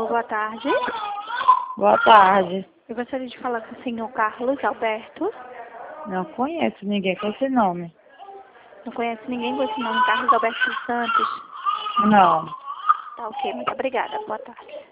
boa tarde. Boa tarde. Eu gostaria de falar com o senhor Carlos Alberto. Não conheço ninguém com esse nome. Não conhece ninguém com esse nome, Carlos Alberto dos Santos? Não. Tá ok, muito obrigada. Boa tarde.